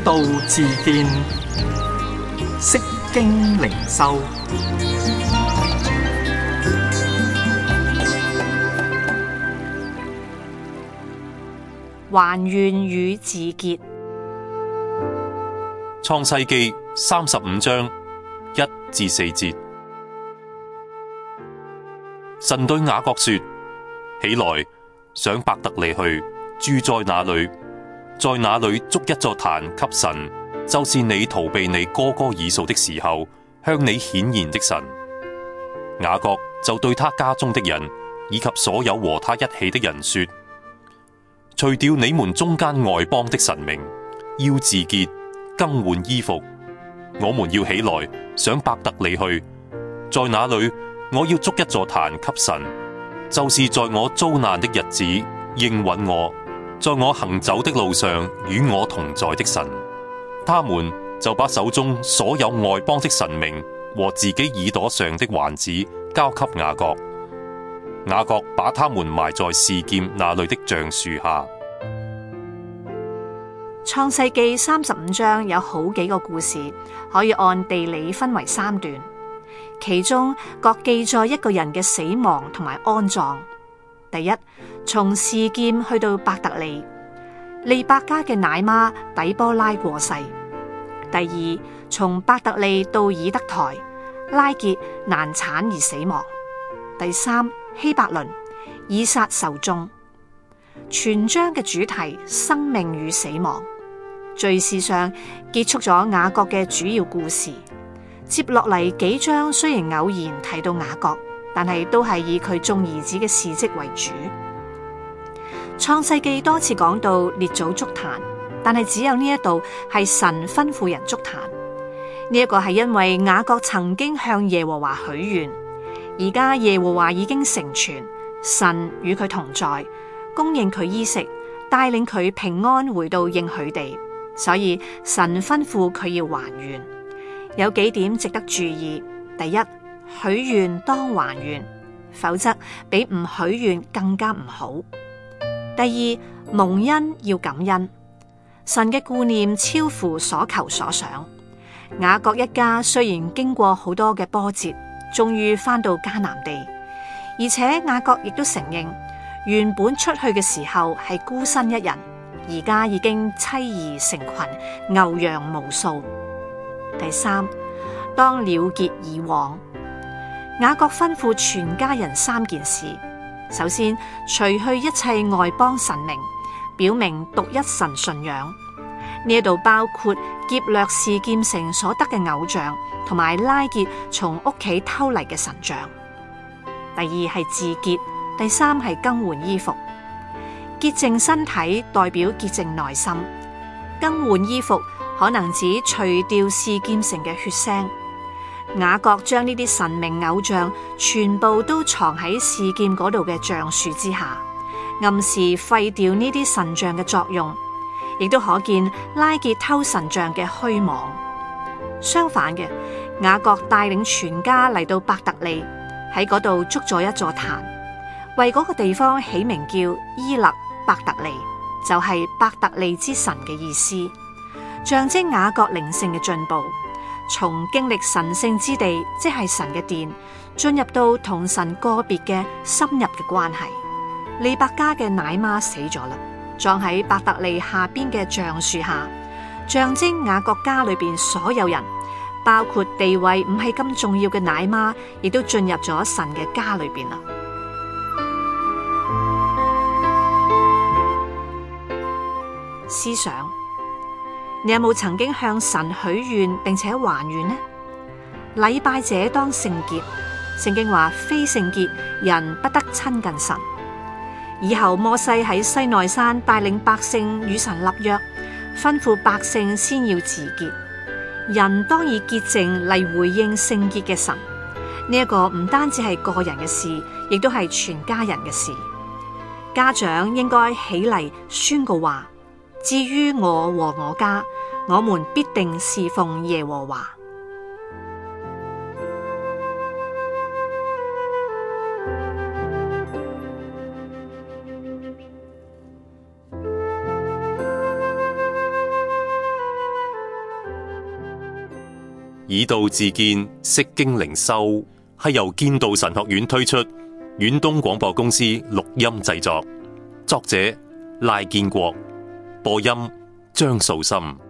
道自見，釋經靈修。 還願與自潔。 創世記35章1至4節，神對雅各說：起來，上伯特利去，住在那裏，在那裏築一座壇給神，就是你逃避你哥哥以掃的時候向你顯現的神。雅各就對他家中的人以及所有和他一起的人說：除掉你們中間外邦的神明，要自潔，更換衣服。我們要起來，上伯特利去，在那裏我要築一座壇給神，就是在我遭難的日子應允我，在我行走的路上與我同在的神。他們就把手中所有外邦的神明和自己耳朵上的環子交給雅各。雅各把他們埋在示劍那裏的橡樹下。 創世記35章有好幾個故事，可以按地理分為3段，其中各記載一個人嘅死亡同埋安葬。第一，從示劍去到伯特利，利百加嘅奶媽底波拉過世。第二，從伯特利到以德台，拉結難產而死亡。第三，希伯倫，以撒受終。全章嘅主題：生命與死亡。敘事上結束咗雅各嘅主要故事。接落嚟幾章雖然偶然提到雅各，但係都係以佢眾兒子嘅事跡為主。創世記多次講到列祖築壇，但係只有呢一度係神吩咐人築壇。呢一個係因為雅各曾經向耶和華許願，而家耶和華已經成全，神與佢同在，供應佢衣食，帶領佢平安回到應許地。所以神吩咐佢要還願，有幾點值得注意。第一，許願當還願，否則比唔許願更加唔好。第二，蒙恩要感恩，神嘅顧念超乎所求所想。雅各一家雖然經過好多嘅波折，終於翻到迦南地，而且雅各亦都承認，原本出去嘅時候係孤身一人，而家已經妻兒成群，牛羊無數。第三，當了結以往，雅各吩咐全家人3件事。首先，除去一切外邦神明，表明獨一神信仰。呢度包括劫掠示劍城所得嘅偶像，同埋拉結從屋企偷嚟嘅神像。第二係自潔，第三係更換衣服。潔淨身體代表潔淨內心，更換衣服可能指除掉示劍城嘅血腥。雅各將呢啲神明偶像全部都藏喺示劍嗰度嘅橡樹之下，暗示廢掉呢啲神像嘅作用，亦都可見拉結偷神像嘅虛妄。相反嘅，雅各帶領全家嚟到伯特利，喺嗰度築咗一座壇，為嗰個地方起名叫伊勒伯特利，就係伯特利之神嘅意思，象徵雅各靈性嘅進步，從經歷神聖之地，即係神嘅殿，進入到同神個別嘅深入嘅關係。利百加嘅奶媽死咗啦，葬喺伯特利下邊嘅橡樹下，象徵雅各家裏邊所有人，包括地位唔係咁重要嘅奶媽，亦都進入咗神嘅家裏邊啦。思想，你有冇曾經向神許願並且還願呢？禮拜者當聖潔，聖經話非聖潔人不得親近神。以後摩西喺西奈山帶領百姓與神立約，吩咐百姓先要自潔，人當以潔淨嚟回應聖潔嘅神。呢一個唔單止係個人嘅事，亦都係全家人嘅事。家長應該起嚟宣告話：至於我和我家，我們必定侍奉耶和華。 以道自見，釋經靈修係由建道神學院推出，遠東廣播公司錄音製作，作者賴建國，播音張素心。